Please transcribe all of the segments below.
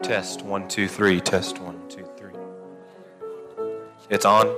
Test 1 2 3. Test 1 2 3. It's on.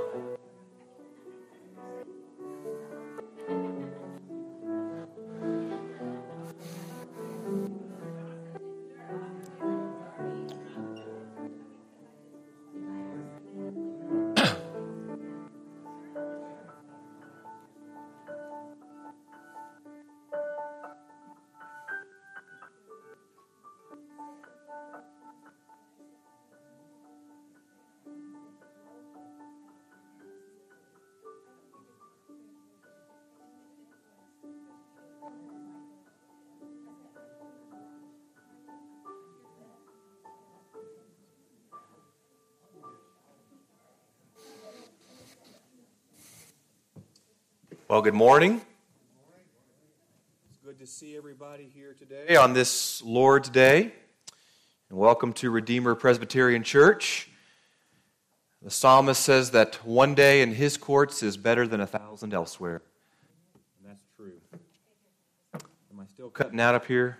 Well, good morning. It's good to see everybody here today on this Lord's Day. And welcome to Redeemer Presbyterian Church. The psalmist says that one day in his courts is better than 1,000 elsewhere. And that's true. Am I still cutting out up here?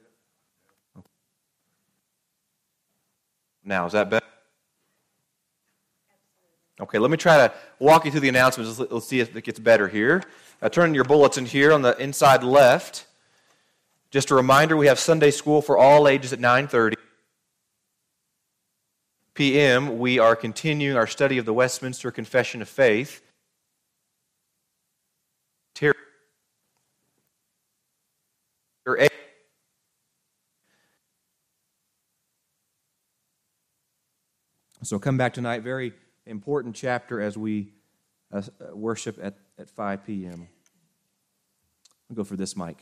Now, is that better? Okay, let me try to walk you through the announcements. Let's see if it gets better here. Turn your bulletin here on the inside left. Just a reminder, we have Sunday school for all ages at 9:30 p.m. We are continuing our study of the Westminster Confession of Faith. So come back tonight, very important chapter as we worship at 5 p.m. I'll go for this mic.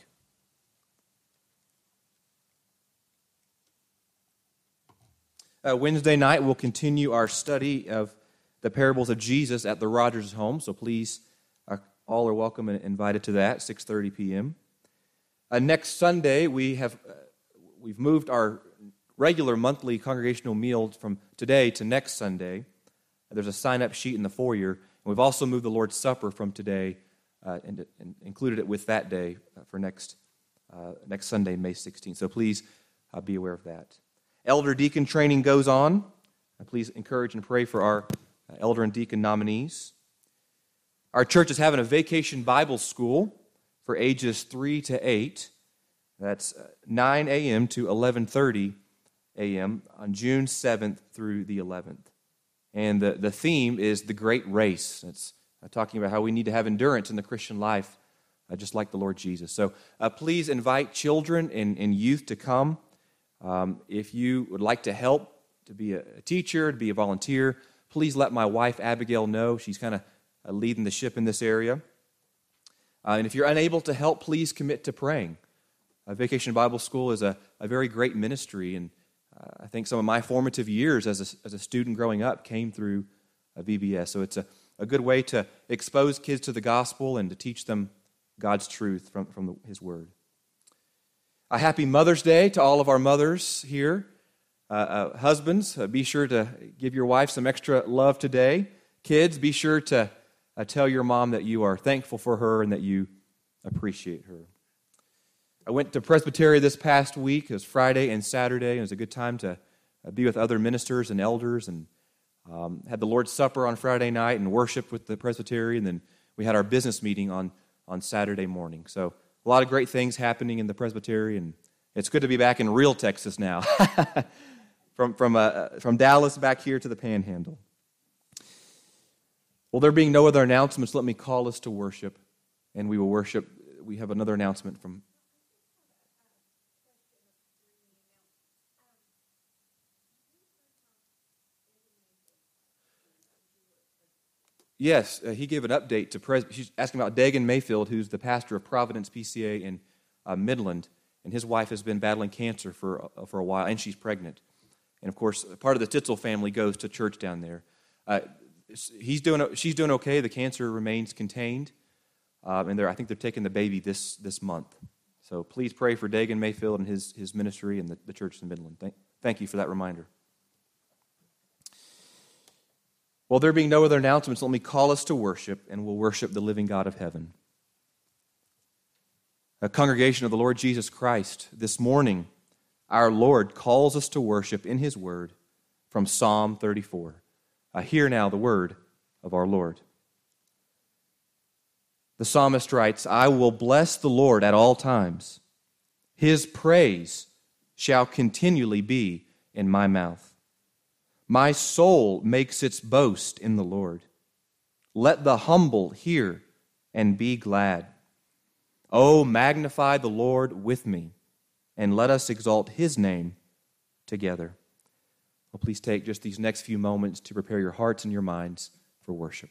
Wednesday night, we'll continue our study of the parables of Jesus at the Rogers home, so please, all are welcome and invited to that, 6:30 p.m. Next Sunday, we've moved our regular monthly congregational meal from today to next Sunday. There's a sign-up sheet in the foyer. And we've also moved the Lord's Supper from today and included it with that day for next Sunday, May 16th. So please be aware of that. Elder deacon training goes on. Please encourage and pray for our elder and deacon nominees. Our church is having a vacation Bible school for ages 3 to 8. That's 9 a.m. to 11:30 a.m. on June 7th through the 11th. And the theme is the great race. It's talking about how we need to have endurance in the Christian life, just like the Lord Jesus. So please invite children and youth to come. If you would like to help, to be a teacher, to be a volunteer, please let my wife Abigail know. She's kind of leading the ship in this area. And if you're unable to help, please commit to praying. Vacation Bible School is a very great ministry, and I think some of my formative years as a student growing up came through VBS. So it's a good way to expose kids to the gospel and to teach them God's truth from His Word. A happy Mother's Day to all of our mothers here. Husbands, be sure to give your wife some extra love today. Kids, be sure to tell your mom that you are thankful for her and that you appreciate her. I went to Presbytery this past week. It was Friday and Saturday. It was a good time to be with other ministers and elders, and had the Lord's Supper on Friday night and worshiped with the Presbytery, and then we had our business meeting on Saturday morning. So a lot of great things happening in the Presbytery, and it's good to be back in real Texas now, from Dallas back here to the Panhandle. Well, there being no other announcements, let me call us to worship, and we will worship. We have another announcement from... Yes, he gave an update to she's asking about Dagan Mayfield, who's the pastor of Providence PCA in Midland, and his wife has been battling cancer for a while, and she's pregnant. And of course, part of the Titzel family goes to church down there. She's doing okay. The cancer remains contained, and I think they're taking the baby this month. So please pray for Dagan Mayfield and his ministry and the church in Midland. Thank you for that reminder. Well, there being no other announcements, let me call us to worship, and we'll worship the living God of heaven. A congregation of the Lord Jesus Christ, this morning, our Lord calls us to worship in His Word from Psalm 34. Hear now the word of our Lord. The psalmist writes, I will bless the Lord at all times. His praise shall continually be in my mouth. My soul makes its boast in the Lord. Let the humble hear and be glad. Oh, magnify the Lord with me, and let us exalt His name together. Well, please take just these next few moments to prepare your hearts and your minds for worship.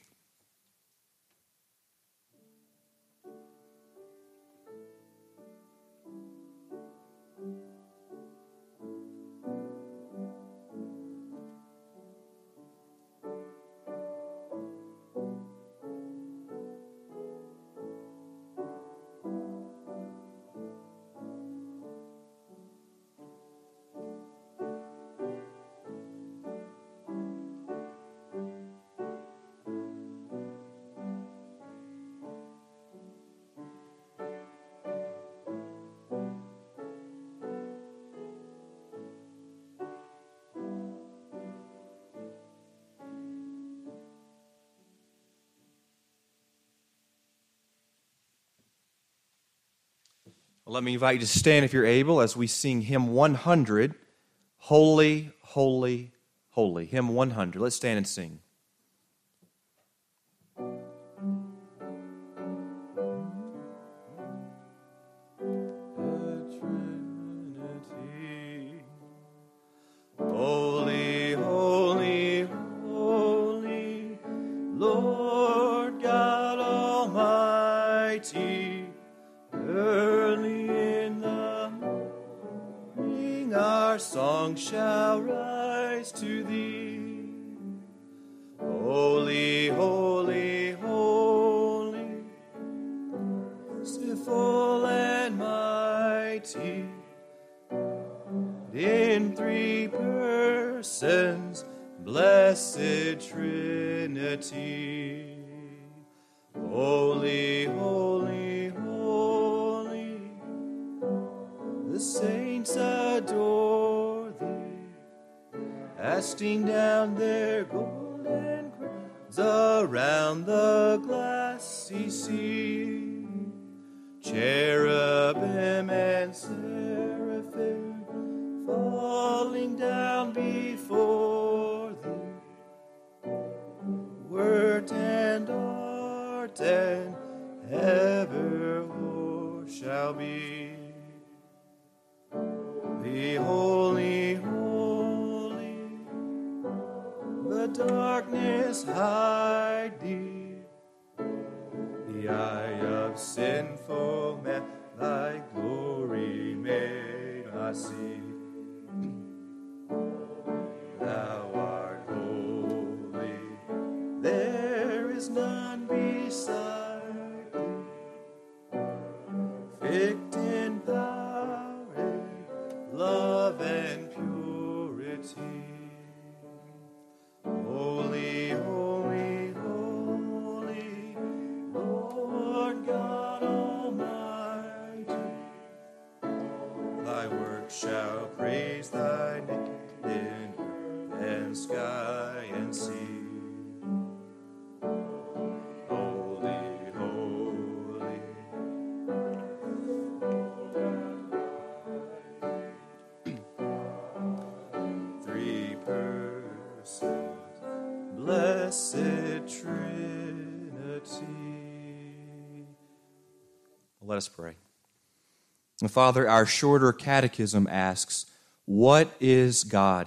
Well, let me invite you to stand if you're able as we sing hymn 100, Holy, Holy, Holy. Hymn 100. Let's stand and sing. Holy, holy, holy, Lord God Almighty, early in the morning our song shall rise to Thee. Holy, holy, holy, merciful and mighty, in three persons, blessed Trinity. Holy, holy, holy, the saints adore Thee, casting down their golden crowns around the glassy sea. Cherubim and seraphim falling down before Thee, word and art and evermore shall be. Be holy, holy, the darkness hide Thee, the eye of sinful man Thy glory may not see. Thou art holy, there is none beside Thee, perfect in power and love and purity. Holy, holy, holy, Lord God Almighty, Thy work shall praise Thy name in earth and sky and sea. Holy, holy, three persons, blessed Trinity. Let us pray. Father, our shorter catechism asks, what is God?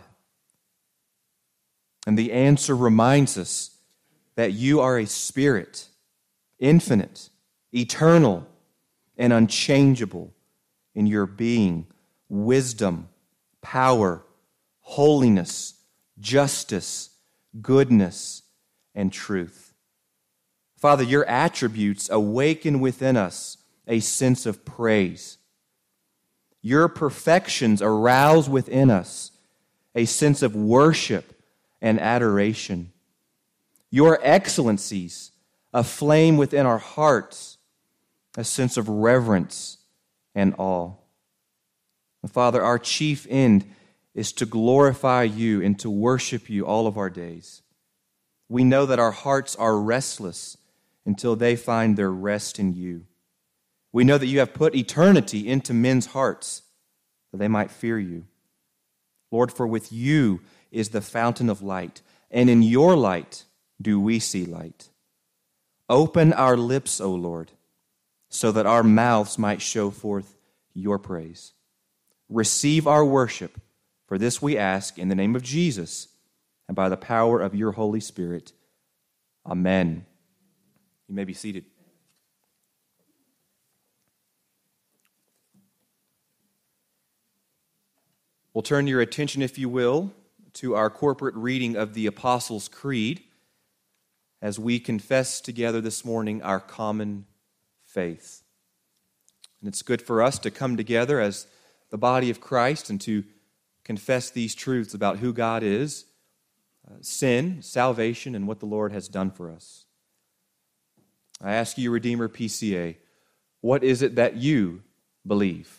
And the answer reminds us that you are a spirit, infinite, eternal, and unchangeable in your being, wisdom, power, holiness, justice, goodness, and truth. Father, your attributes awaken within us a sense of praise. Your perfections arouse within us a sense of worship and adoration. Your excellencies aflame within our hearts a sense of reverence and awe. Father, our chief end is to glorify you and to worship you all of our days. We know that our hearts are restless until they find their rest in you. We know that you have put eternity into men's hearts that they might fear you. Lord, for with you is the fountain of light, and in your light do we see light. Open our lips, O Lord, so that our mouths might show forth your praise. Receive our worship, for this we ask in the name of Jesus and by the power of your Holy Spirit. Amen. You may be seated. We'll turn your attention, if you will, to our corporate reading of the Apostles' Creed as we confess together this morning our common faith. And it's good for us to come together as the body of Christ and to confess these truths about who God is, sin, salvation, and what the Lord has done for us. I ask you, Redeemer PCA, what is it that you believe?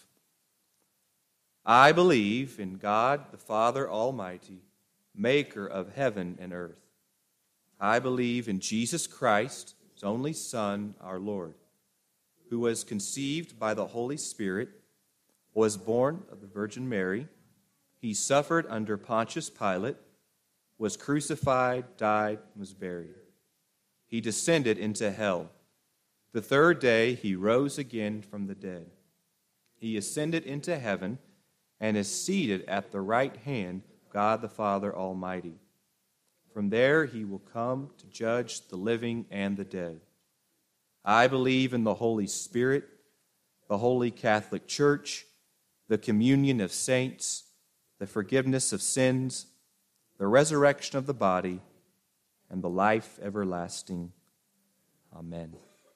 I believe in God, the Father Almighty, maker of heaven and earth. I believe in Jesus Christ, his only Son, our Lord, who was conceived by the Holy Spirit, was born of the Virgin Mary. He suffered under Pontius Pilate, was crucified, died, and was buried. He descended into hell. The third day he rose again from the dead. He ascended into heaven and is seated at the right hand of God the Father Almighty. From there he will come to judge the living and the dead. I believe in the Holy Spirit, the Holy Catholic Church, the communion of saints, the forgiveness of sins, the resurrection of the body, and the life everlasting. Amen.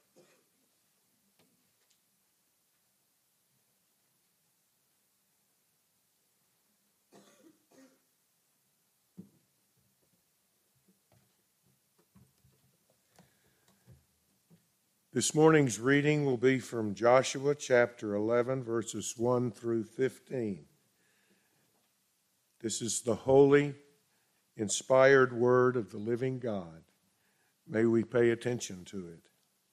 This morning's reading will be from Joshua chapter 11, verses 1 through 15. This is the holy, inspired word of the living God. May we pay attention to it.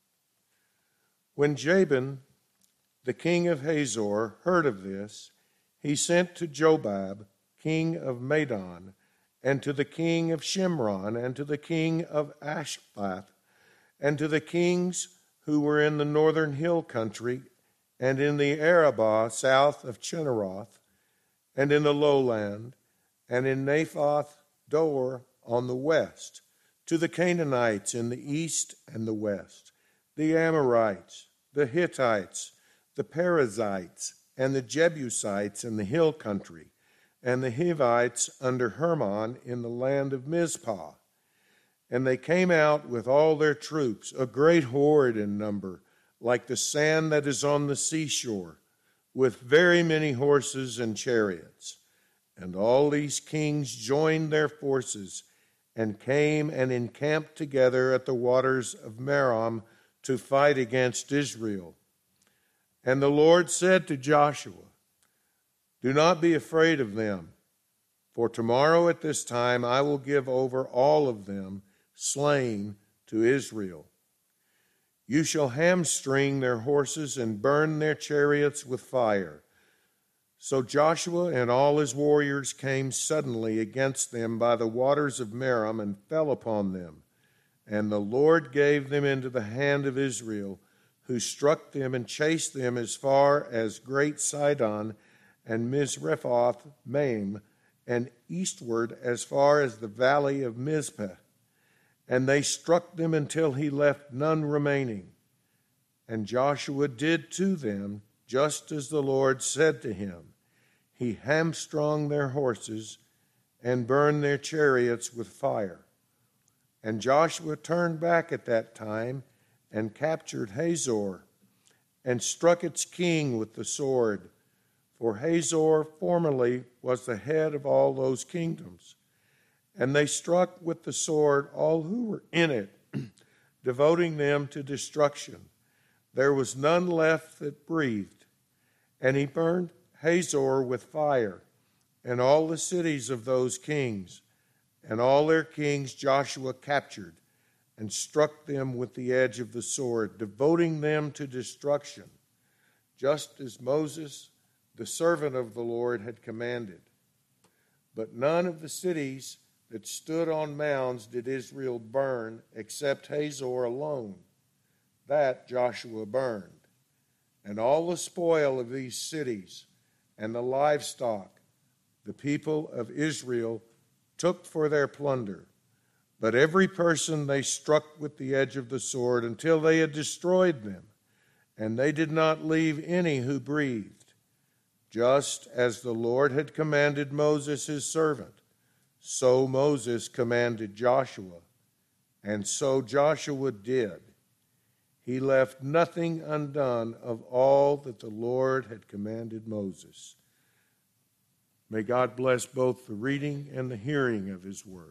When Jabin, the king of Hazor, heard of this, he sent to Jobab, king of Madon, and to the king of Shimron, and to the king of Ashbath, and to the kings who were in the northern hill country, and in the Arabah south of Chinneroth, and in the lowland, and in Naphoth Dor on the west, to the Canaanites in the east and the west, the Amorites, the Hittites, the Perizzites, and the Jebusites in the hill country, and the Hivites under Hermon in the land of Mizpah. And they came out with all their troops, a great horde in number, like the sand that is on the seashore, with very many horses and chariots. And all these kings joined their forces and came and encamped together at the waters of Merom to fight against Israel. And the Lord said to Joshua, "Do not be afraid of them, for tomorrow at this time I will give over all of them slain to Israel. You shall hamstring their horses and burn their chariots with fire." So Joshua and all his warriors came suddenly against them by the waters of Merom and fell upon them. And the Lord gave them into the hand of Israel, who struck them and chased them as far as Great Sidon and Misrephoth Maim, and eastward as far as the valley of Mizpeh. And they struck them until he left none remaining. And Joshua did to them just as the Lord said to him. He hamstrung their horses and burned their chariots with fire. And Joshua turned back at that time and captured Hazor and struck its king with the sword. For Hazor formerly was the head of all those kingdoms. And they struck with the sword all who were in it, devoting them to destruction. There was none left that breathed. And he burned Hazor with fire, and all the cities of those kings, and all their kings Joshua captured, and struck them with the edge of the sword, devoting them to destruction, just as Moses, the servant of the Lord, had commanded. But none of the cities that stood on mounds did Israel burn, except Hazor alone. That Joshua burned. And all the spoil of these cities and the livestock the people of Israel took for their plunder. But every person they struck with the edge of the sword until they had destroyed them, and they did not leave any who breathed, just as the Lord had commanded Moses his servant. So Moses commanded Joshua, and so Joshua did. He left nothing undone of all that the Lord had commanded Moses. May God bless both the reading and the hearing of his word.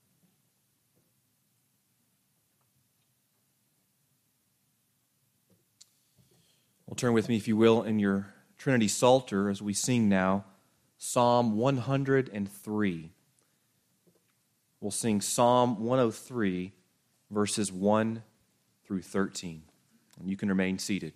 Well, turn with me, if you will, in your Trinity Psalter as we sing now Psalm 103. We'll sing Psalm 103, verses 1 through 13. And you can remain seated.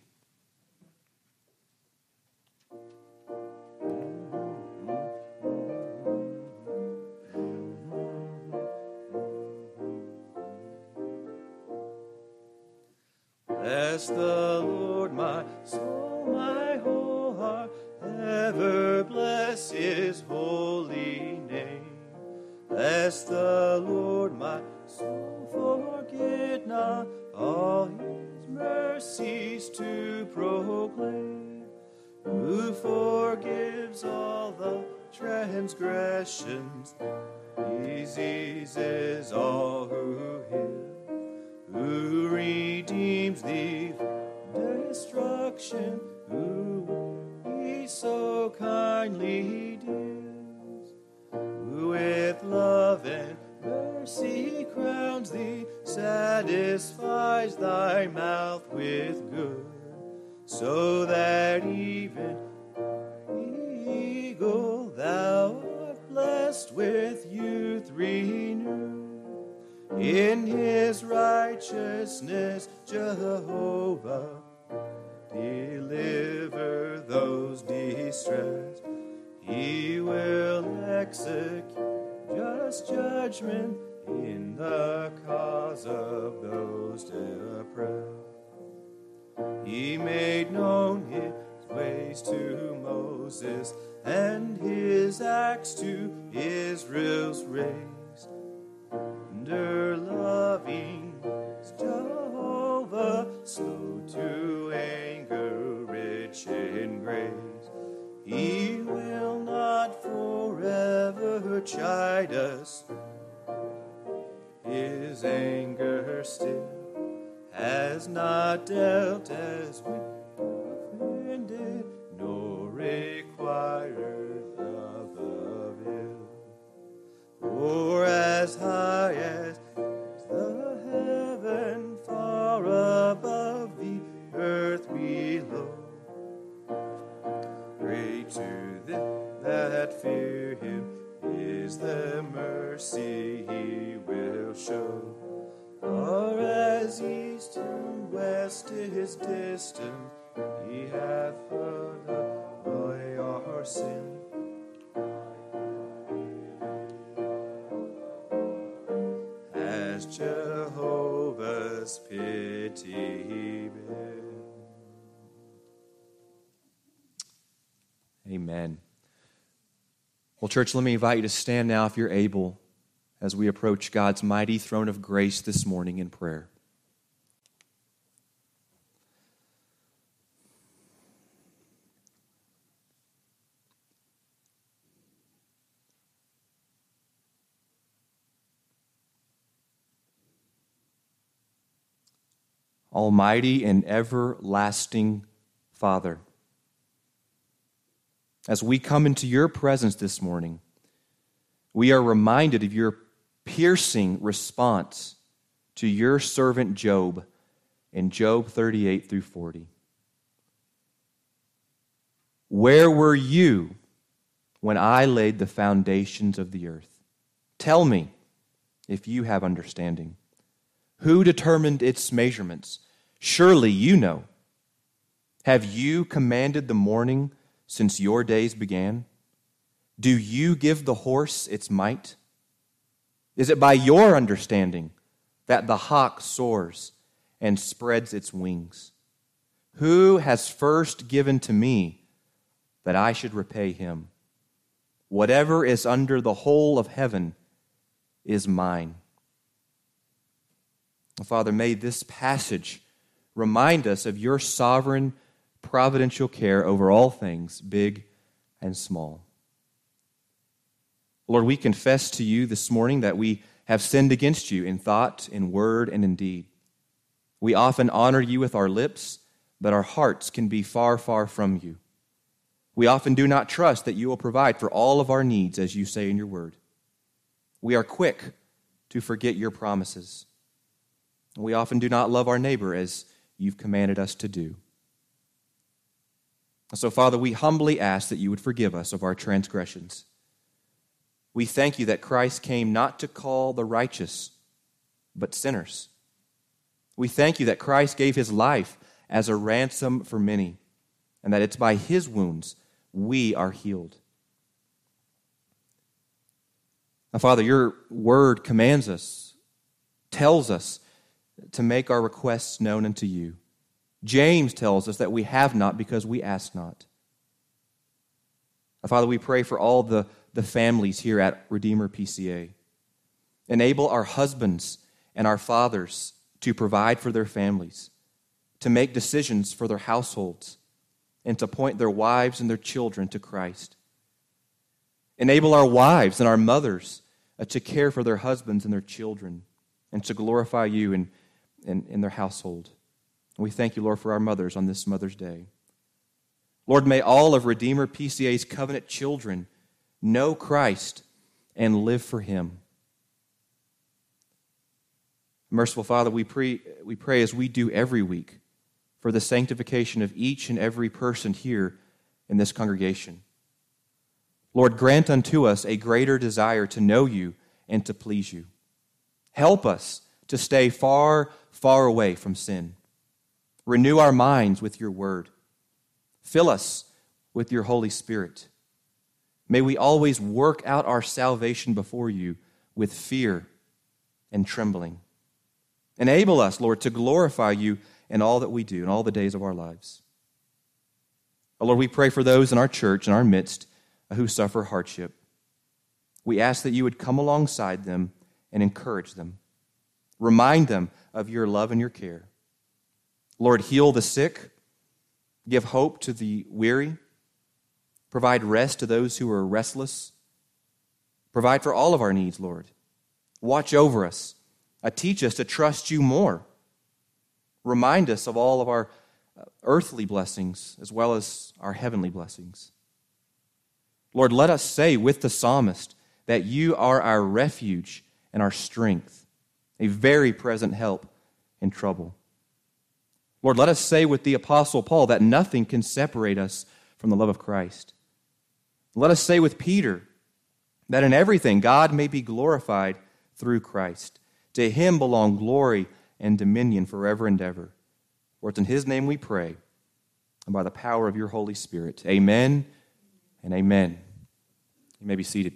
Bless the Lord, my soul, my whole heart, ever bless his holy name. Bless the Lord, my soul, forget not all his mercies to proclaim. Who forgives all the transgressions, diseases all who heal. Who redeems thee from destruction, who he so kindly deals, who with love and mercy crowns thee, satisfies thy mouth with good, so that even eagle thou art blessed with youth renewed. In his righteousness, Jehovah, deliver those distressed. He will execute just judgment in the cause of those oppressed. He made known his ways to Moses, and his acts to Israel's race. Tender loving is Jehovah, slow to anger, rich in grace. He will not forever chide us. His anger still has not dealt as we offended, nor required love of ill. For as high as the heaven, far above the earth below, great to them that fear him is the mercy he will show. Far as east and west is distant, he hath put away our sin. Has Jehovah's pity been? Amen. Well, church, let me invite you to stand now if you're able as we approach God's mighty throne of grace this morning in prayer. Almighty and everlasting Father, as we come into your presence this morning, we are reminded of your piercing response to your servant Job in Job 38 through 40. Where were you when I laid the foundations of the earth? Tell me if you have understanding. Who determined its measurements? Surely you know. Have you commanded the morning since your days began? Do you give the horse its might? Is it by your understanding that the hawk soars and spreads its wings? Who has first given to me that I should repay him? Whatever is under the whole of heaven is mine. Father, may this passage remind us of your sovereign, providential care over all things, big and small. Lord, we confess to you this morning that we have sinned against you in thought, in word, and in deed. We often honor you with our lips, but our hearts can be far, far from you. We often do not trust that you will provide for all of our needs, as you say in your word. We are quick to forget your promises. We often do not love our neighbor as you've commanded us to do. So, Father, we humbly ask that you would forgive us of our transgressions. We thank you that Christ came not to call the righteous, but sinners. We thank you that Christ gave his life as a ransom for many, and that it's by his wounds we are healed. Now, Father, your word commands us, tells us to make our requests known unto you. James tells us that we have not because we ask not. Now, Father, we pray for all the families here at Redeemer PCA. Enable our husbands and our fathers to provide for their families, to make decisions for their households, and to point their wives and their children to Christ. Enable our wives and our mothers to care for their husbands and their children, and to glorify you in their household. And we thank you, Lord, for our mothers on this Mother's Day. Lord, may all of Redeemer PCA's covenant children know Christ and live for him. Merciful Father, we pray as we do every week for the sanctification of each and every person here in this congregation. Lord, grant unto us a greater desire to know you and to please you. Help us to stay far, far away from sin. Renew our minds with your word. Fill us with your Holy Spirit. May we always work out our salvation before you with fear and trembling. Enable us, Lord, to glorify you in all that we do, in all the days of our lives. Oh, Lord, we pray for those in our church, in our midst, who suffer hardship. We ask that you would come alongside them and encourage them. Remind them of your love and your care. Lord, heal the sick. Give hope to the weary. Provide rest to those who are restless. Provide for all of our needs, Lord. Watch over us. Teach us to trust you more. Remind us of all of our earthly blessings as well as our heavenly blessings. Lord, let us say with the psalmist that you are our refuge and our strength, a very present help in trouble. Lord, let us say with the Apostle Paul that nothing can separate us from the love of Christ. Let us say with Peter that in everything God may be glorified through Christ. To him belong glory and dominion forever and ever. For it's in his name we pray, and by the power of your Holy Spirit. Amen and amen. You may be seated.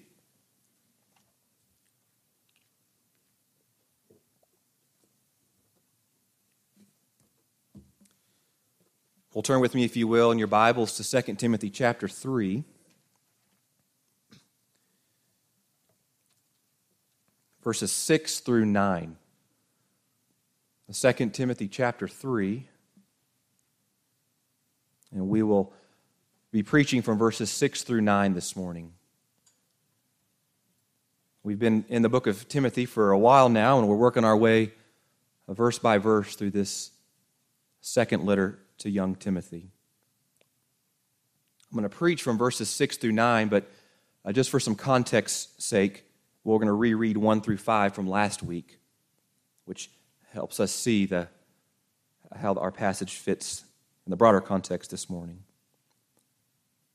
Well, turn with me, if you will, in your Bibles to 2 Timothy chapter 3. Verses 6 through 9. 2 Timothy chapter 3. And we will be preaching from verses 6 through 9 this morning. We've been in the book of Timothy for a while now, and we're working our way verse by verse through this second letter to young Timothy. I'm going to preach from verses 6 through 9, but just for some context's sake, we're going to reread 1 through 5 from last week, which helps us see how our passage fits in the broader context this morning.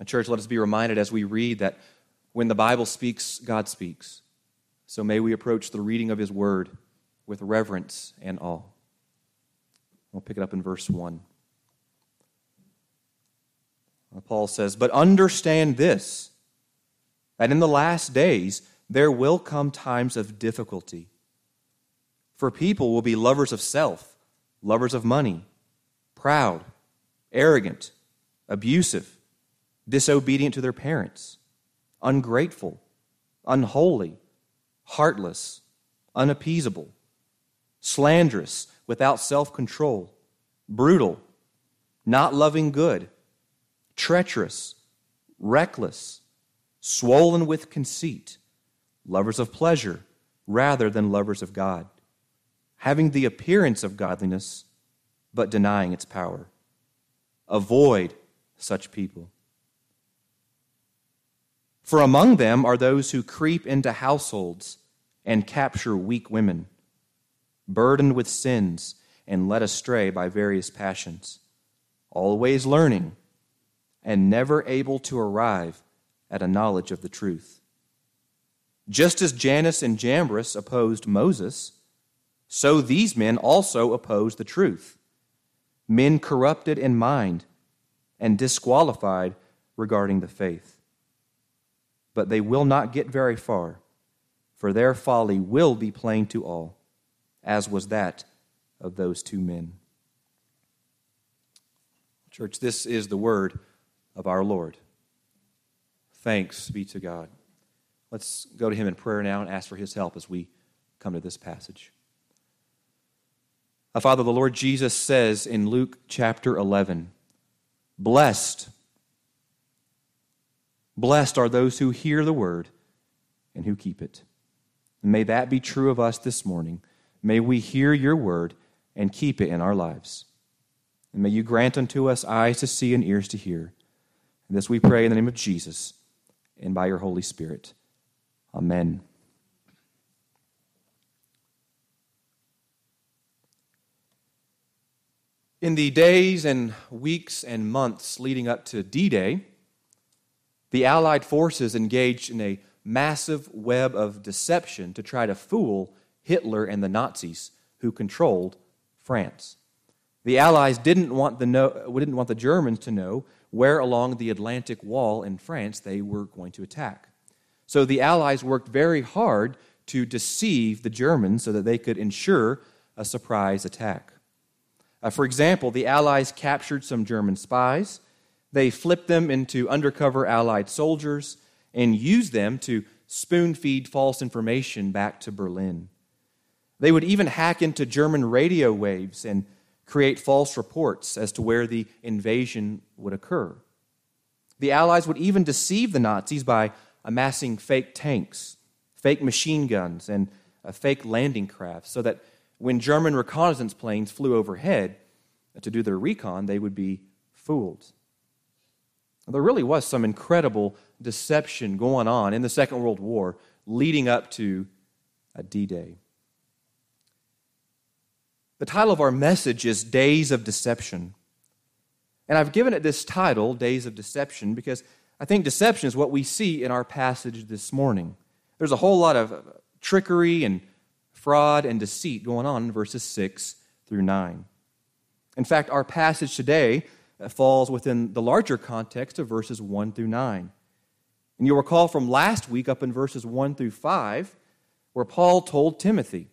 Church, let us be reminded as we read that when the Bible speaks, God speaks. So may we approach the reading of His Word with reverence and awe. We'll pick it up in verse 1. Paul says, "But understand this, that in the last days there will come times of difficulty. For people will be lovers of self, lovers of money, proud, arrogant, abusive, disobedient to their parents, ungrateful, unholy, heartless, unappeasable, slanderous, without self-control, brutal, not loving good, treacherous, reckless, swollen with conceit, lovers of pleasure rather than lovers of God, having the appearance of godliness, but denying its power. Avoid such people. For among them are those who creep into households and capture weak women, burdened with sins and led astray by various passions, always learning and never able to arrive at a knowledge of the truth. Just as Jannes and Jambres opposed Moses, so these men also oppose the truth, men corrupted in mind and disqualified regarding the faith. But they will not get very far, for their folly will be plain to all, as was that of those two men." Church, this is the word of our Lord. Thanks be to God. Let's go to Him in prayer now and ask for His help as we come to this passage. Father, the Lord Jesus says in Luke chapter 11, Blessed are those who hear the word and who keep it. And may that be true of us this morning. May we hear your word and keep it in our lives. And may you grant unto us eyes to see and ears to hear. And this we pray in the name of Jesus and by your Holy Spirit. Amen. In the days and weeks and months leading up to D-Day, the Allied forces engaged in a massive web of deception to try to fool Hitler and the Nazis who controlled France. The Allies didn't want the Germans to know where along the Atlantic Wall in France they were going to attack. So the Allies worked very hard to deceive the Germans so that they could ensure a surprise attack. For example, the Allies captured some German spies. They flipped them into undercover Allied soldiers and used them to spoon-feed false information back to Berlin. They would even hack into German radio waves and create false reports as to where the invasion would occur. The Allies would even deceive the Nazis by amassing fake tanks, fake machine guns, and fake landing crafts so that when German reconnaissance planes flew overhead to do their recon, they would be fooled. There really was some incredible deception going on in the Second World War leading up to D-Day. The title of our message is Days of Deception. And I've given it this title, Days of Deception, because I think deception is what we see in our passage this morning. There's a whole lot of trickery and fraud and deceit going on in verses 6 through 9. In fact, our passage today falls within the larger context of verses 1 through 9. And you'll recall from last week up in verses 1 through 5, where Paul told Timothy,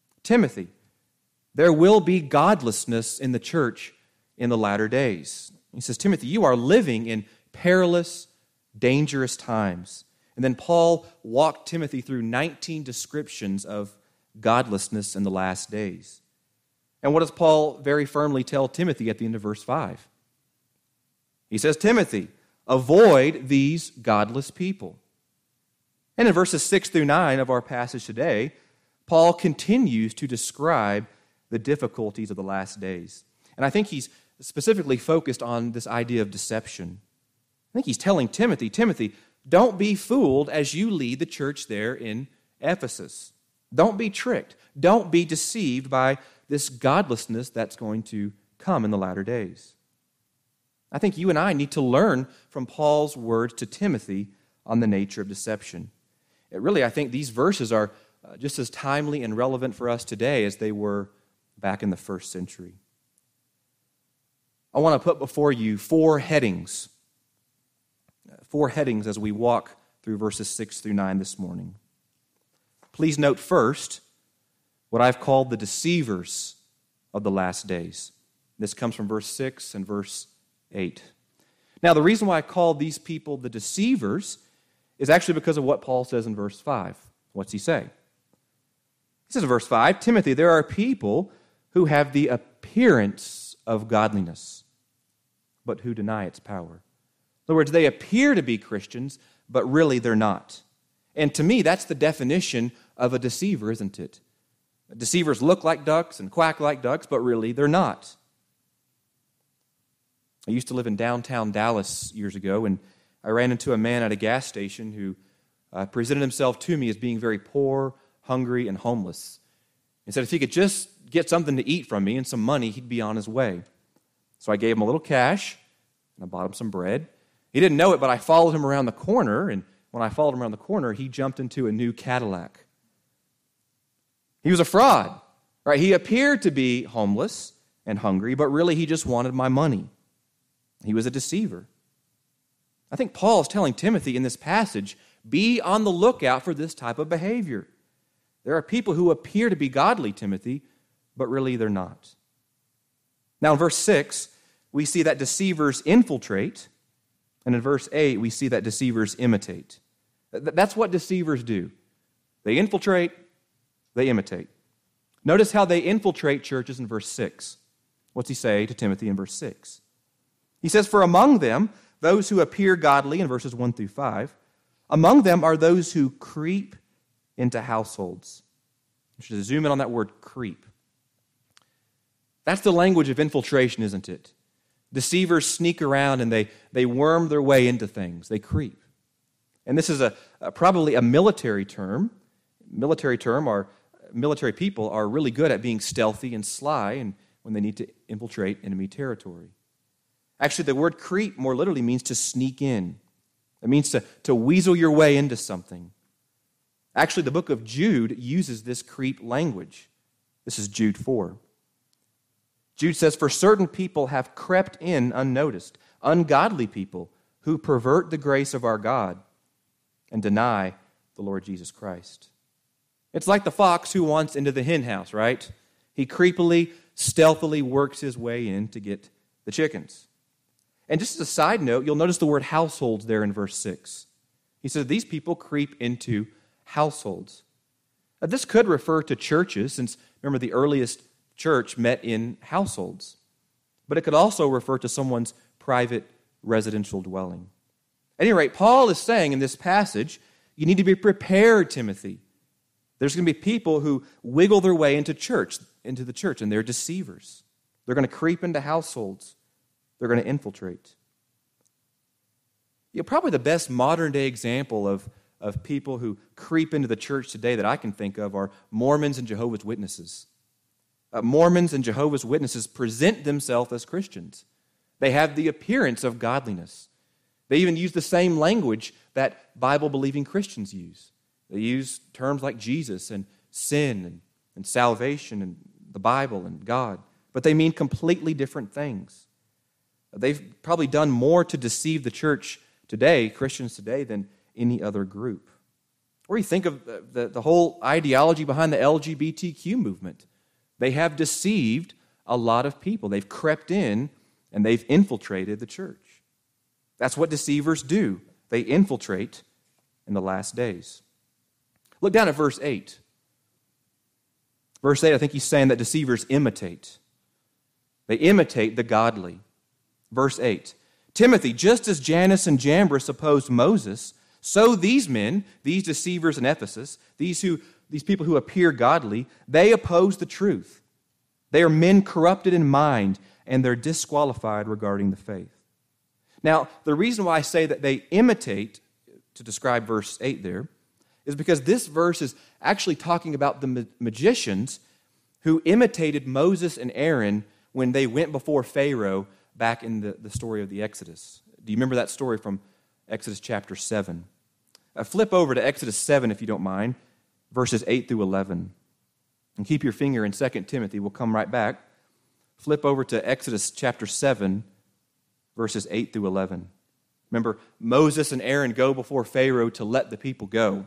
there will be godlessness in the church in the latter days. He says, Timothy, you are living in perilous, dangerous times. And then Paul walked Timothy through 19 descriptions of godlessness in the last days. And what does Paul very firmly tell Timothy at the end of verse 5? He says, Timothy, avoid these godless people. And in verses 6 through 9 of our passage today, Paul continues to describe the difficulties of the last days. And I think he's specifically focused on this idea of deception. I think he's telling Timothy, don't be fooled as you lead the church there in Ephesus. Don't be tricked. Don't be deceived by this godlessness that's going to come in the latter days. I think you and I need to learn from Paul's words to Timothy on the nature of deception. I think these verses are just as timely and relevant for us today as they were back in the first century. I want to put before you four headings as we walk through verses 6 through 9 this morning. Please note first what I've called the deceivers of the last days. This comes from verse 6 and verse 8. Now, the reason why I call these people the deceivers is actually because of what Paul says in verse 5. What's he say? He says in verse 5, Timothy, there are people who have the appearance of godliness, but who deny its power. In other words, they appear to be Christians, but really they're not. And to me, that's the definition of a deceiver, isn't it? Deceivers look like ducks and quack like ducks, but really they're not. I used to live in downtown Dallas years ago, and I ran into a man at a gas station who presented himself to me as being very poor, hungry, and homeless. He said if he could just get something to eat from me and some money, he'd be on his way. So I gave him a little cash, and I bought him some bread. He didn't know it, but I followed him around the corner, and when I followed him around the corner, he jumped into a new Cadillac. He was a fraud, right? He appeared to be homeless and hungry, but really he just wanted my money. He was a deceiver. I think Paul is telling Timothy in this passage, be on the lookout for this type of behavior. There are people who appear to be godly, Timothy, but really they're not. Now in verse 6, we see that deceivers infiltrate, and in verse 8, we see that deceivers imitate. That's what deceivers do. They infiltrate, they imitate. Notice how they infiltrate churches in verse 6. What's he say to Timothy in verse 6? He says, for among them, those who appear godly, in verses 1 through 5, among them are those who creep into households. You should zoom in on that word creep. That's the language of infiltration, isn't it? Deceivers sneak around and they worm their way into things. They creep. And this is probably a military term. Military people are really good at being stealthy and sly and when they need to infiltrate enemy territory. Actually, the word creep more literally means to sneak in. It means to weasel your way into something. Actually, the book of Jude uses this creep language. This is Jude 4. Jude says, for certain people have crept in unnoticed, ungodly people who pervert the grace of our God and deny the Lord Jesus Christ. It's like the fox who wants into the hen house, right? He creepily, stealthily works his way in to get the chickens. And just as a side note, you'll notice the word households there in verse 6. He says these people creep into households. Now, this could refer to churches, since remember the earliest church met in households. But it could also refer to someone's private residential dwelling. At any rate, Paul is saying in this passage, you need to be prepared, Timothy. There's going to be people who wiggle their way into the church, and they're deceivers. They're going to creep into households. They're going to infiltrate. Probably the best modern-day example of people who creep into the church today that I can think of are Mormons and Jehovah's Witnesses. Mormons and Jehovah's Witnesses present themselves as Christians. They have the appearance of godliness. They even use the same language that Bible-believing Christians use. They use terms like Jesus and sin and salvation and the Bible and God, but they mean completely different things. They've probably done more to deceive the church today, Christians today, than any other group. Or you think of the whole ideology behind the LGBTQ movement. They have deceived a lot of people. They've crept in and they've infiltrated the church. That's what deceivers do. They infiltrate in the last days. Look down at verse 8. Verse 8, I think he's saying that deceivers imitate. They imitate the godly. Verse 8, Timothy, just as Jannes and Jambres opposed Moses, so these men, these deceivers in Ephesus, these people who appear godly, they oppose the truth. They are men corrupted in mind, and they're disqualified regarding the faith. Now, the reason why I say that they imitate, to describe verse 8 there, is because this verse is actually talking about the magicians who imitated Moses and Aaron when they went before Pharaoh back in the story of the Exodus. Do you remember that story from Exodus chapter 7? Flip over to Exodus 7, if you don't mind, verses 8 through 11. And keep your finger in 2 Timothy. We'll come right back. Flip over to Exodus chapter 7, verses 8 through 11. Remember, Moses and Aaron go before Pharaoh to let the people go.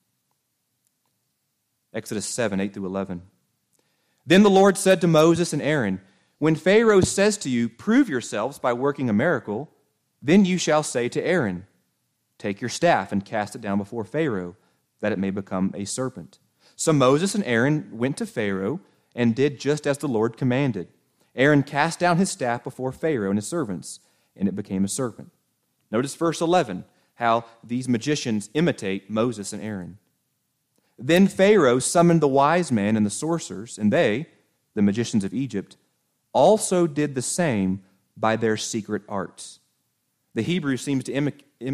Exodus 7, 8 through 11. Then the Lord said to Moses and Aaron, "When Pharaoh says to you, 'Prove yourselves by working a miracle,' then you shall say to Aaron, 'Take your staff and cast it down before Pharaoh, that it may become a serpent.'" So Moses and Aaron went to Pharaoh and did just as the Lord commanded. Aaron cast down his staff before Pharaoh and his servants, and it became a serpent. Notice verse 11, how these magicians imitate Moses and Aaron. Then Pharaoh summoned the wise men and the sorcerers, and they, the magicians of Egypt, also did the same by their secret arts. The Hebrew seems to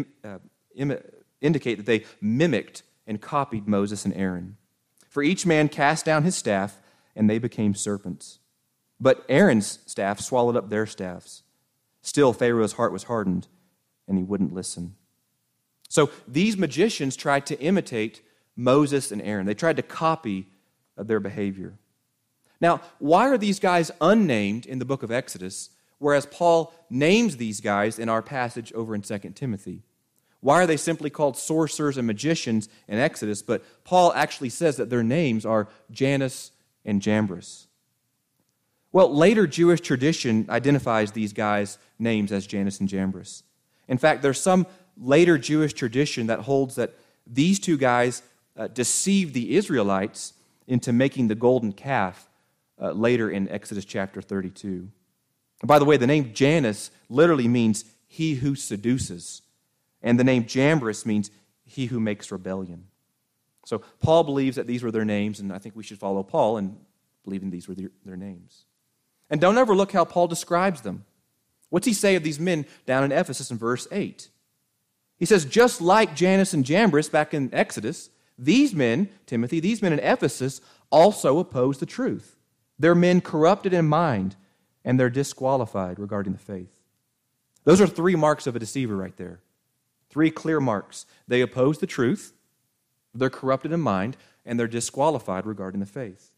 indicate that they mimicked and copied Moses and Aaron. For each man cast down his staff, and they became serpents. But Aaron's staff swallowed up their staffs. Still, Pharaoh's heart was hardened, and he wouldn't listen. So these magicians tried to imitate Moses and Aaron. They tried to copy their behavior. Now, why are these guys unnamed in the book of Exodus, whereas Paul names these guys in our passage over in 2 Timothy? Why are they simply called sorcerers and magicians in Exodus, but Paul actually says that their names are Jannes and Jambres? Well, later Jewish tradition identifies these guys' names as Jannes and Jambres. In fact, there's some later Jewish tradition that holds that these two guys deceived the Israelites into making the golden calf later in Exodus chapter 32. And by the way, the name Jannes literally means he who seduces, and the name Jambres means he who makes rebellion. So Paul believes that these were their names, and I think we should follow Paul in believing these were their names. And don't overlook how Paul describes them. What's he say of these men down in Ephesus in verse 8? He says, just like Jannes and Jambres back in Exodus, these men, Timothy, these men in Ephesus also oppose the truth. They're men corrupted in mind, and they're disqualified regarding the faith. Those are three marks of a deceiver right there. Three clear marks. They oppose the truth, they're corrupted in mind, and they're disqualified regarding the faith.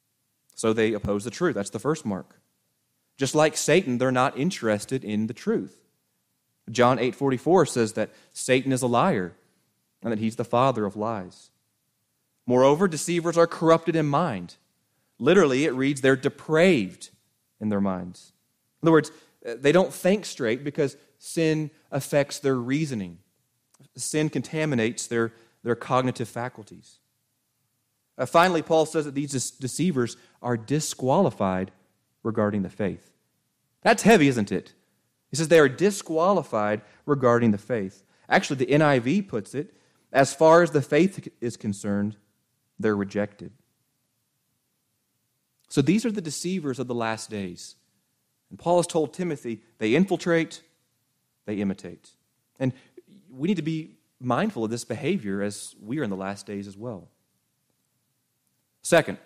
So they oppose the truth. That's the first mark. Just like Satan, they're not interested in the truth. John 8:44 says that Satan is a liar and that he's the father of lies. Moreover, deceivers are corrupted in mind. Literally, it reads they're depraved in their minds. In other words, they don't think straight because sin affects their reasoning. Sin contaminates their cognitive faculties. Finally, Paul says that these deceivers are disqualified regarding the faith. That's heavy, isn't it? He says they are disqualified regarding the faith. Actually, the NIV puts it, as far as the faith is concerned, they're rejected. So these are the deceivers of the last days. And Paul has told Timothy, they infiltrate, they imitate. And we need to be mindful of this behavior as we are in the last days as well. Second,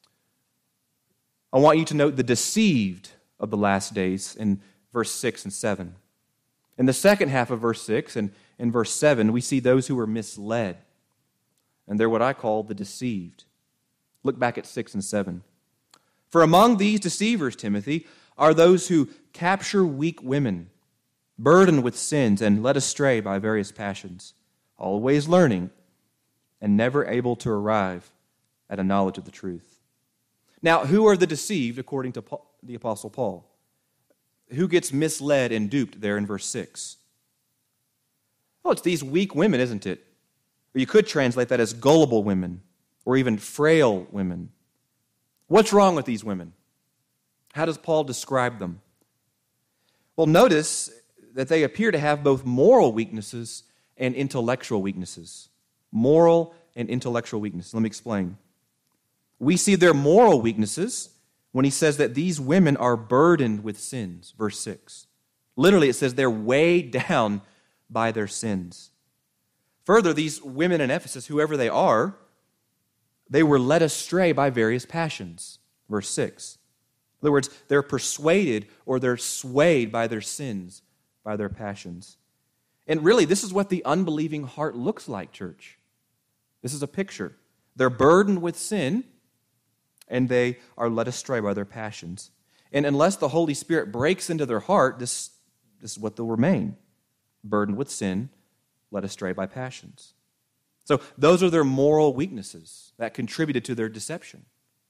I want you to note the deceived of the last days in verse 6 and 7. In the second half of verse 6 and in verse 7, we see those who were misled. And they're what I call the deceived. Look back at 6 and 7. For among these deceivers, Timothy, are those who capture weak women, burdened with sins and led astray by various passions, always learning and never able to arrive at a knowledge of the truth. Now, who are the deceived according to the Apostle Paul? Who gets misled and duped there in verse 6? Oh, it's these weak women, isn't it? Or you could translate that as gullible women or even frail women. What's wrong with these women? How does Paul describe them? Well, notice that they appear to have both moral weaknesses and intellectual weaknesses. Moral and intellectual weaknesses. Let me explain. We see their moral weaknesses when he says that these women are burdened with sins, verse 6. Literally, it says they're weighed down by their sins. Further, these women in Ephesus, whoever they are, they were led astray by various passions, verse 6. In other words, they're persuaded or they're swayed by their sins, by their passions. And really, this is what the unbelieving heart looks like, church. This is a picture. They're burdened with sin, and they are led astray by their passions. And unless the Holy Spirit breaks into their heart, this is what they'll remain. Burdened with sin, led astray by passions. So those are their moral weaknesses that contributed to their deception.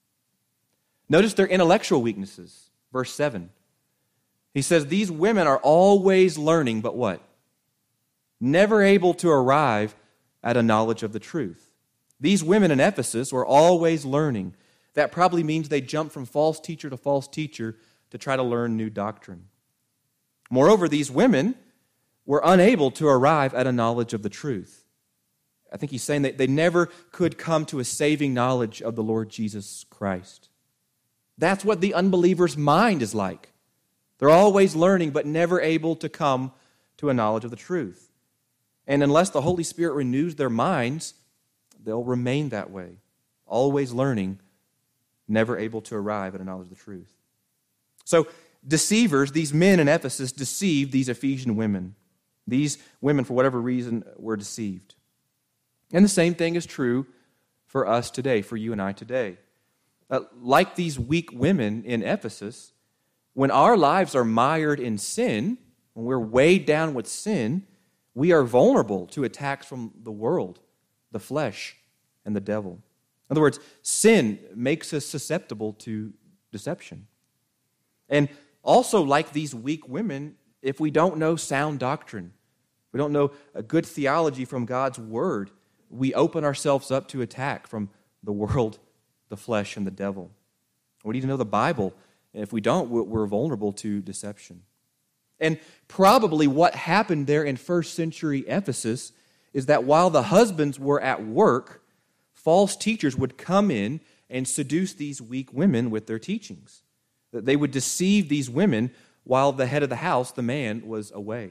Notice their intellectual weaknesses. Verse 7. He says, these women are always learning, but what? Never able to arrive at a knowledge of the truth. These women in Ephesus were always learning. That probably means they jumped from false teacher to false teacher to try to learn new doctrine. Moreover, these women were unable to arrive at a knowledge of the truth. I think he's saying that they never could come to a saving knowledge of the Lord Jesus Christ. That's what the unbeliever's mind is like. They're always learning, but never able to come to a knowledge of the truth. And unless the Holy Spirit renews their minds, they'll remain that way, always learning, never able to arrive at a knowledge of the truth. So, deceivers, these men in Ephesus, deceived these Ephesian women. These women, for whatever reason, were deceived. And the same thing is true for us today, for you and I today. Like these weak women in Ephesus, when our lives are mired in sin, when we're weighed down with sin, we are vulnerable to attacks from the world, the flesh, and the devil. In other words, sin makes us susceptible to deception. And also, like these weak women, if we don't know sound doctrine, we don't know a good theology from God's Word, we open ourselves up to attack from the world, the flesh, and the devil. We need to know the Bible. And if we don't, we're vulnerable to deception. And probably what happened there in first century Ephesus is that while the husbands were at work, false teachers would come in and seduce these weak women with their teachings. That they would deceive these women while the head of the house, the man, was away.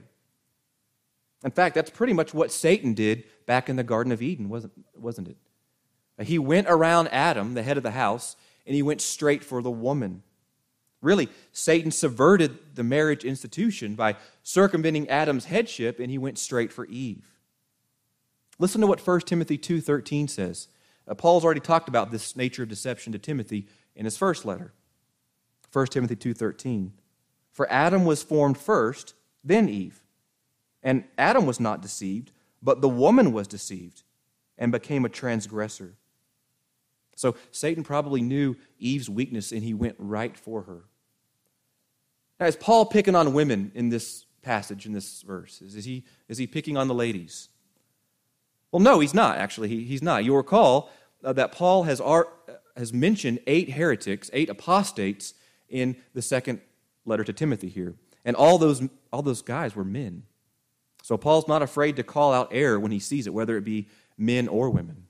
In fact, that's pretty much what Satan did back in the Garden of Eden, wasn't it? He went around Adam, the head of the house, and he went straight for the woman. Really, Satan subverted the marriage institution by circumventing Adam's headship, and he went straight for Eve. Listen to what 1 Timothy 2:13 says. Paul's already talked about this nature of deception to Timothy in his first letter. 1 Timothy 2:13. For Adam was formed first, then Eve. And Adam was not deceived, but the woman was deceived and became a transgressor. So Satan probably knew Eve's weakness, and he went right for her. Now, is Paul picking on women in this passage, in this verse? Is he picking on the ladies? Well, no, he's not, actually. He's not. You'll recall that Paul has mentioned 8 heretics, 8 apostates in the second letter to Timothy here. And all those guys were men. So Paul's not afraid to call out error when he sees it, whether it be men or women.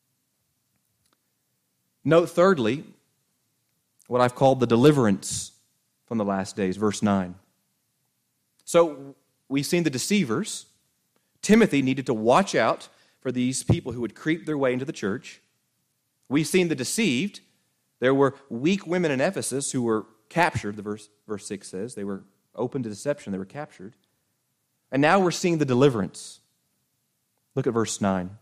Note thirdly, what I've called the deliverance from the last days, verse 9. So we've seen the deceivers. Timothy needed to watch out for these people who would creep their way into the church. We've seen the deceived. There were weak women in Ephesus who were captured, verse 6 says. They were open to deception. They were captured. And now we're seeing the deliverance. Look at verse 9.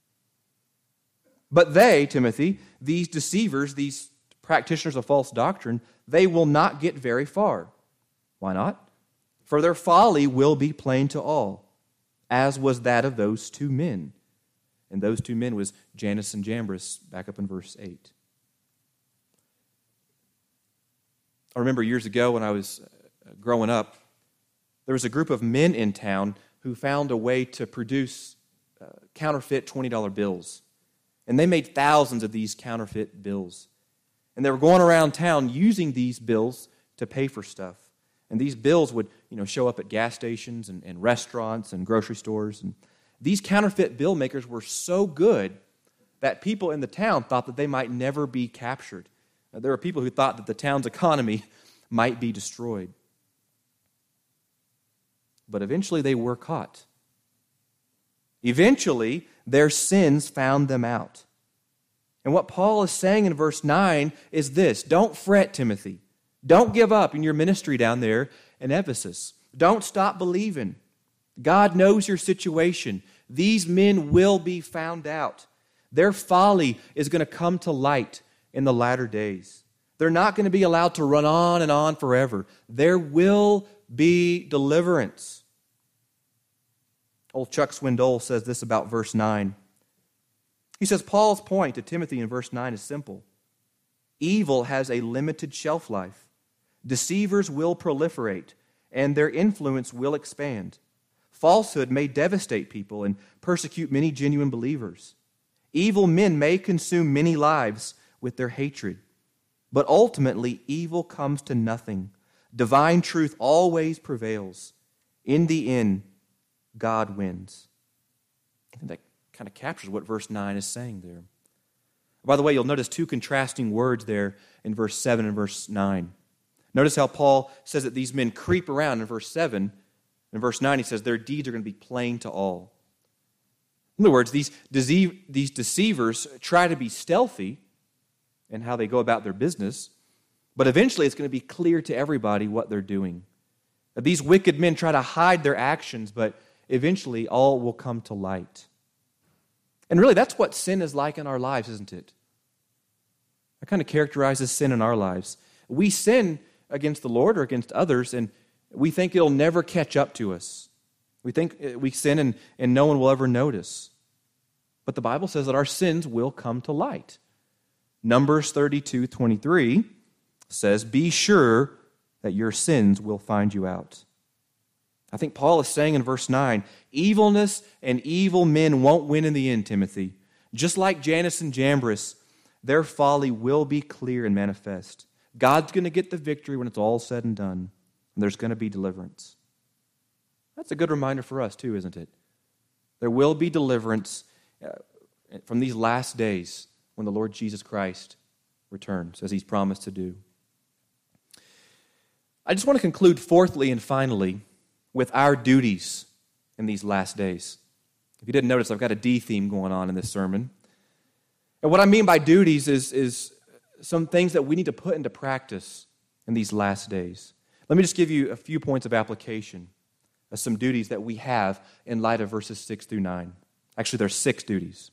But they, Timothy, these deceivers, these practitioners of false doctrine, they will not get very far. Why not? For their folly will be plain to all, as was that of those 2 men. And those 2 men was Jannes and Jambres, back up in verse 8. I remember years ago when I was growing up, there was a group of men in town who found a way to produce counterfeit $20 bills. And they made thousands of these counterfeit bills. And they were going around town using these bills to pay for stuff. And these bills would, show up at gas stations and restaurants and grocery stores. And these counterfeit bill makers were so good that people in the town thought that they might never be captured. Now, there were people who thought that the town's economy might be destroyed. But eventually they were caught. Eventually, their sins found them out. And what Paul is saying in verse 9 is this: don't fret, Timothy. Don't give up in your ministry down there in Ephesus. Don't stop believing. God knows your situation. These men will be found out. Their folly is going to come to light in the latter days. They're not going to be allowed to run on and on forever. There will be deliverance. Old Chuck Swindoll says this about verse 9. He says, Paul's point to Timothy in verse 9 is simple. Evil has a limited shelf life. Deceivers will proliferate, and their influence will expand. Falsehood may devastate people and persecute many genuine believers. Evil men may consume many lives with their hatred. But ultimately, evil comes to nothing. Divine truth always prevails. In the end, God wins. I think that kind of captures what verse 9 is saying there. By the way, you'll notice two contrasting words there in verse 7 and verse 9. Notice how Paul says that these men creep around in verse 7. In verse 9, he says their deeds are going to be plain to all. In other words, these deceivers try to be stealthy in how they go about their business, but eventually it's going to be clear to everybody what they're doing. These wicked men try to hide their actions, but eventually all will come to light. And really, that's what sin is like in our lives, isn't it? That kind of characterizes sin in our lives. We sin against the Lord or against others, and we think it'll never catch up to us. We think we sin and no one will ever notice. But the Bible says that our sins will come to light. Numbers 32:23 says, "Be sure that your sins will find you out." I think Paul is saying in verse 9, evilness and evil men won't win in the end, Timothy. Just like Jannes and Jambres, their folly will be clear and manifest. God's going to get the victory when it's all said and done, and there's going to be deliverance. That's a good reminder for us too, isn't it? There will be deliverance from these last days when the Lord Jesus Christ returns, as He's promised to do. I just want to conclude fourthly and finally with our duties in these last days. If you didn't notice, I've got a D theme going on in this sermon. And what I mean by duties is some things that we need to put into practice in these last days. Let me just give you a few points of application of some duties that we have in light of verses 6 through 9. Actually, there's 6 duties.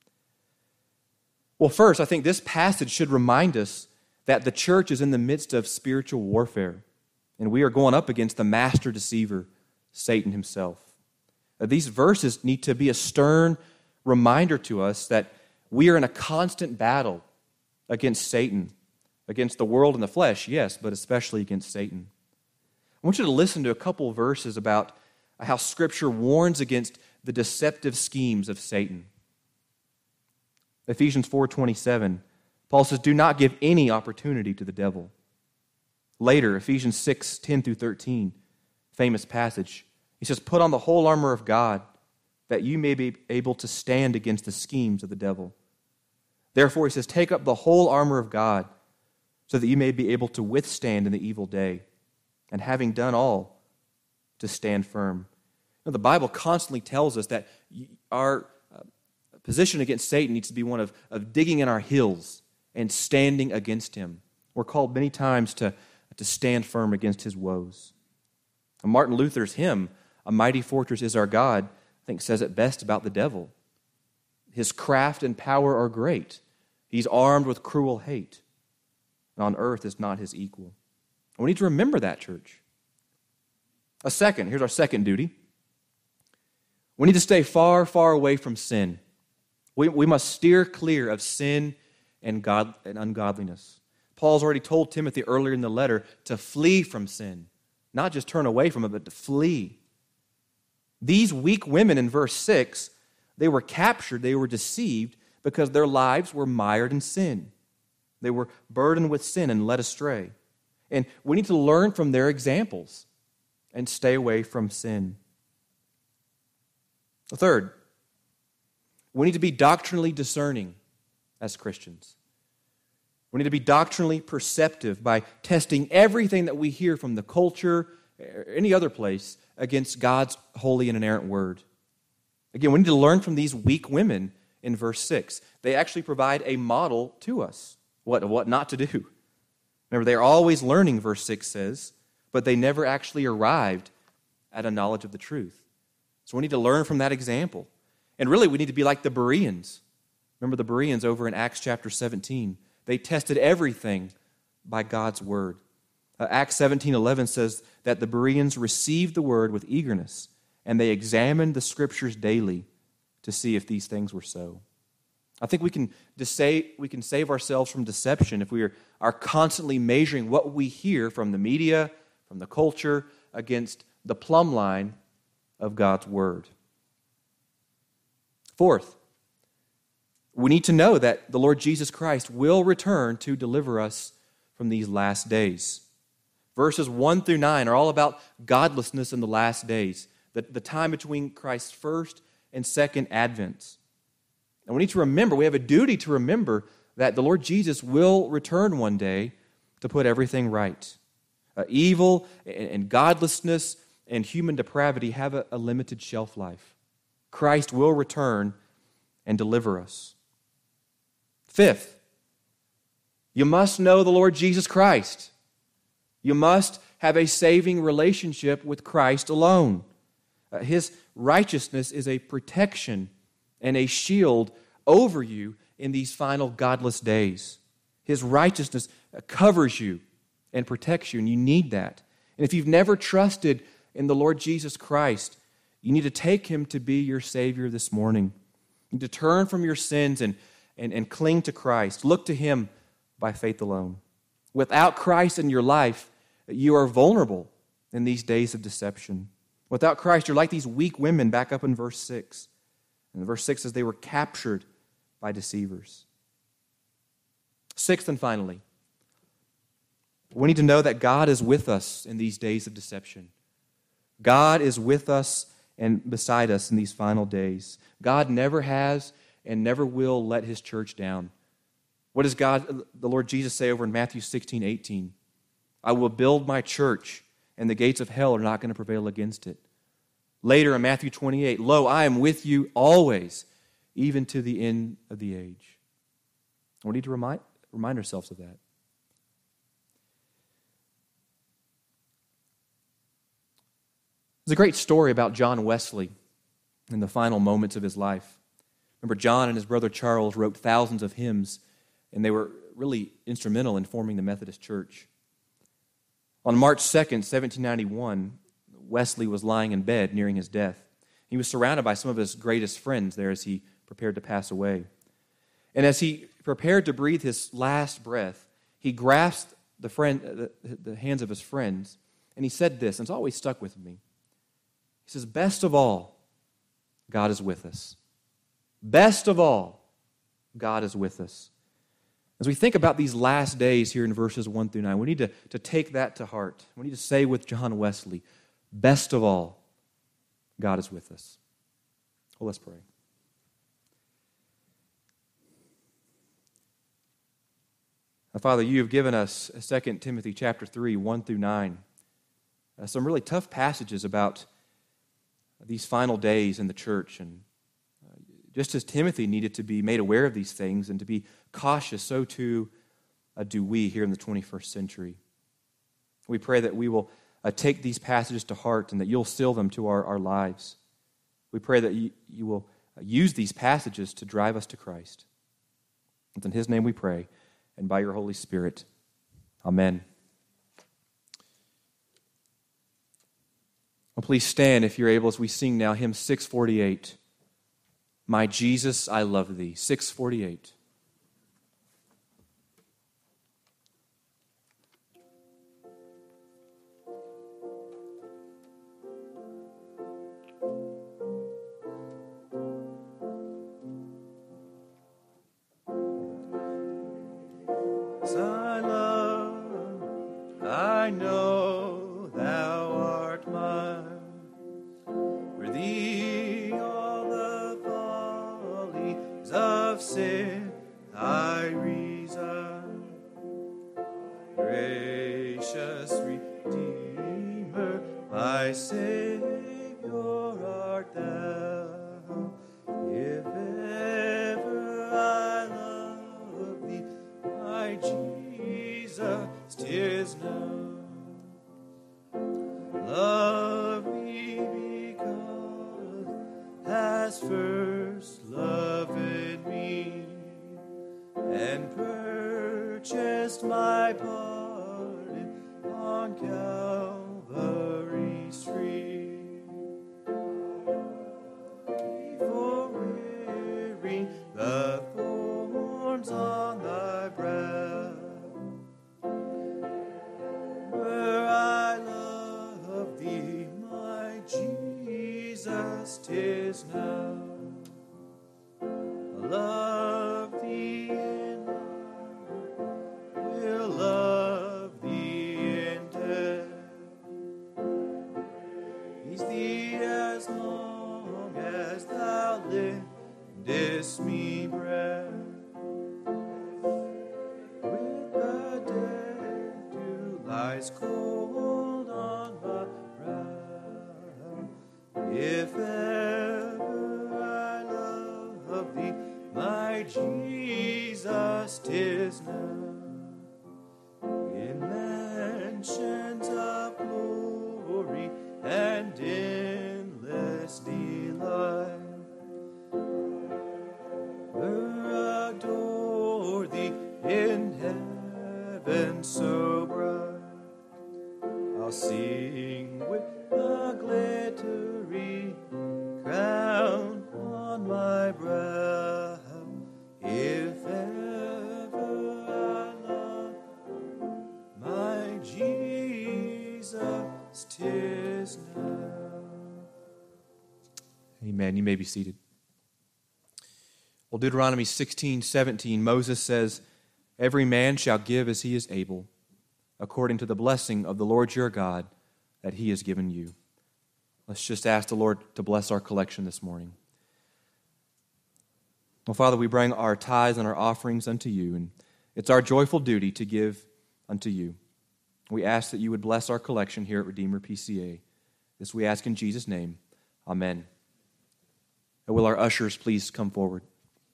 Well, first, I think this passage should remind us that the church is in the midst of spiritual warfare, and we are going up against the master deceiver, Satan himself. These verses need to be a stern reminder to us that we are in a constant battle against Satan, against the world and the flesh, yes, but especially against Satan. I want you to listen to a couple of verses about how Scripture warns against the deceptive schemes of Satan. Ephesians 4:27, Paul says, "Do not give any opportunity to the devil." Later, Ephesians 6:10 through 13, famous passage, he says, "Put on the whole armor of God, that you may be able to stand against the schemes of the devil. Therefore," he says, "take up the whole armor of God, so that you may be able to withstand in the evil day, and having done all, to stand firm." Now, the Bible constantly tells us that our position against Satan needs to be one of digging in our heels and standing against him. We're called many times to stand firm against his woes. And Martin Luther's hymn, "A Mighty Fortress is Our God," I think says it best about the devil. His craft and power are great. He's armed with cruel hate, and on earth is not his equal. And we need to remember that, church. Here's our second duty. We need to stay far, far away from sin. We must steer clear of sin and ungodliness. Paul's already told Timothy earlier in the letter to flee from sin, not just turn away from it, but to flee. These weak women in verse 6, they were captured, they were deceived because their lives were mired in sin. They were burdened with sin and led astray. And we need to learn from their examples and stay away from sin. Third, we need to be doctrinally discerning as Christians. We need to be doctrinally perceptive by testing everything that we hear from the culture or any other place against God's holy and inerrant word. Again, we need to learn from these weak women in verse 6. They actually provide a model to us, what not to do. Remember, they're always learning, verse 6 says, but they never actually arrived at a knowledge of the truth. So we need to learn from that example. And really, we need to be like the Bereans. Remember the Bereans over in Acts chapter 17. They tested everything by God's word. Acts 17:11 says that the Bereans received the word with eagerness, and they examined the scriptures daily to see if these things were so. I think we can save ourselves from deception if we are constantly measuring what we hear from the media, from the culture, against the plumb line of God's word. Fourth, we need to know that the Lord Jesus Christ will return to deliver us from these last days. Verses 1 through 9 are all about godlessness in the last days, the time between Christ's first and second advents. And we need to remember, we have a duty to remember that the Lord Jesus will return one day to put everything right. Evil and godlessness and human depravity have a limited shelf life. Christ will return and deliver us. Fifth, you must know the Lord Jesus Christ. You must have a saving relationship with Christ alone. His righteousness is a protection and a shield over you in these final godless days. His righteousness covers you and protects you, and you need that. And if you've never trusted in the Lord Jesus Christ, you need to take Him to be your Savior this morning. You need to turn from your sins and cling to Christ. Look to Him by faith alone. Without Christ in your life, you are vulnerable in these days of deception. Without Christ, you're like these weak women back up in verse 6. And verse 6 says they were captured by deceivers. Sixth and finally, we need to know that God is with us in these days of deception. God is with us and beside us in these final days. God never has and never will let His church down. What does the Lord Jesus say over in Matthew 16:18? I will build my church, and the gates of hell are not going to prevail against it. Later in Matthew 28, lo, I am with you always, even to the end of the age. We need to remind ourselves of that. There's a great story about John Wesley in the final moments of his life. Remember, John and his brother Charles wrote thousands of hymns, and they were really instrumental in forming the Methodist Church. On March 2nd, 1791, Wesley was lying in bed nearing his death. He was surrounded by some of his greatest friends there as he prepared to pass away. And as he prepared to breathe his last breath, he grasped the hands of his friends, and he said this, and it's always stuck with me. He says, best of all, God is with us. Best of all, God is with us. As we think about these last days here in verses 1 through 9, we need to take that to heart. We need to say with John Wesley, best of all, God is with us. Well, let's pray. Father, you have given us 2 Timothy chapter 3, 1 through 9, some really tough passages about these final days in the church. And just as Timothy needed to be made aware of these things and to be cautious, so too do we here in the 21st century. We pray that we will take these passages to heart and that you'll seal them to our lives. We pray that you will use these passages to drive us to Christ. It's in His name we pray, and by your Holy Spirit. Amen. Well, please stand if you're able as we sing now hymn 648. My Jesus, I love thee. 648. I know thou art mine. For thee all the follies of sin I resign. Gracious Redeemer, my Savior art thou. If ever I love thee, my Jesus, and purchased my pardon on Calvary's tree. For wearing the thorns on thy brow, where I love thee, my Jesus, 'tis now. I love thee in life, will love thee in death. Praise thee as long as thou lendest me breath. With the dead dew lies cold on my brow. If ever I love thee, my Jesus, 'tis now. In mansions of glory and endless delight, adore thee in heaven so bright. I'll sing with the glittery crown on my brow. If ever I love my Jesus, 'tis now. Amen. You may be seated. Well, Deuteronomy 16:17, Moses says, "Every man shall give as he is able, according to the blessing of the Lord your God that he has given you." Let's just ask the Lord to bless our collection this morning. Well, Father, we bring our tithes and our offerings unto you, and it's our joyful duty to give unto you. We ask that you would bless our collection here at Redeemer PCA. This we ask in Jesus' name. Amen. And will our ushers please come forward?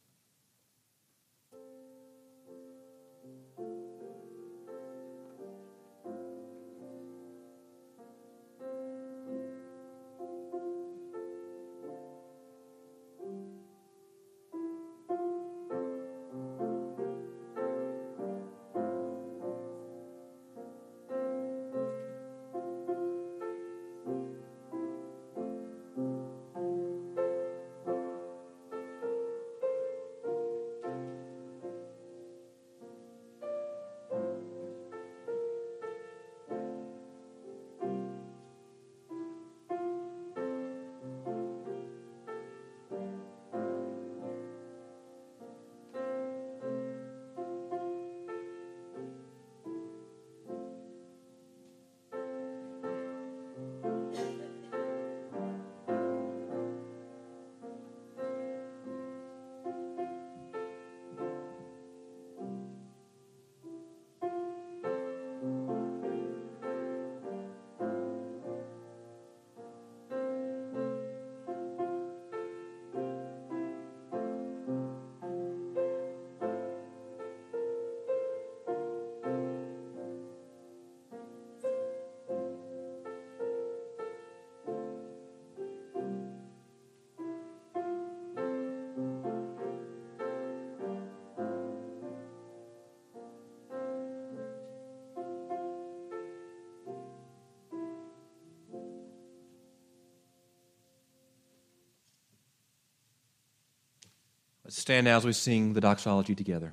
Let's stand now as we sing the doxology together.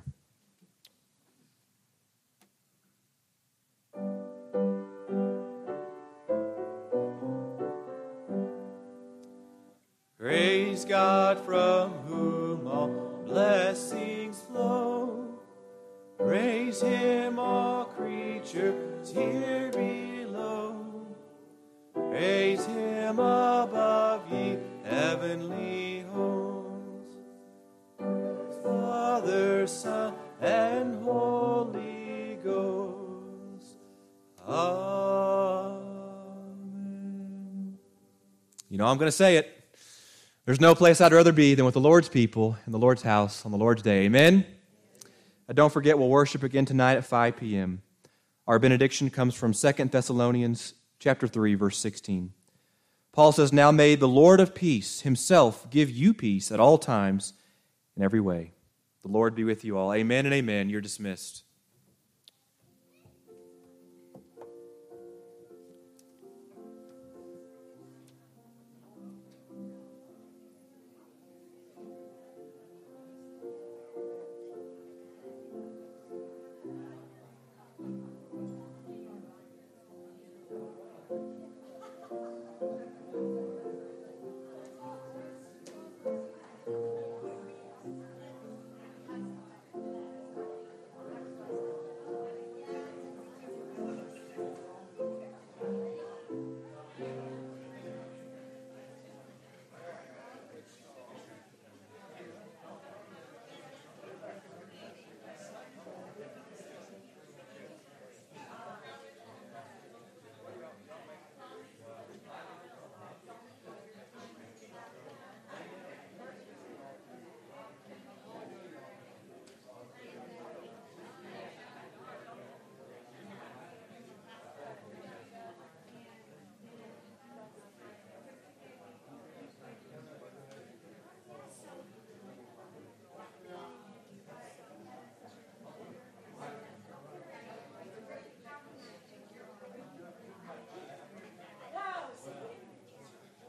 Praise God from whom all blessings flow. Praise Him, all creatures here below. Praise Him above, ye heavenly hosts. Father, Son, and Holy Ghost. Amen. You know, I'm going to say it. There's no place I'd rather be than with the Lord's people in the Lord's house on the Lord's day. Amen? And don't forget, we'll worship again tonight at 5 p.m. Our benediction comes from 2 Thessalonians chapter 3, verse 16. Paul says, "Now may the Lord of peace himself give you peace at all times in every way." The Lord be with you all. Amen and amen. You're dismissed.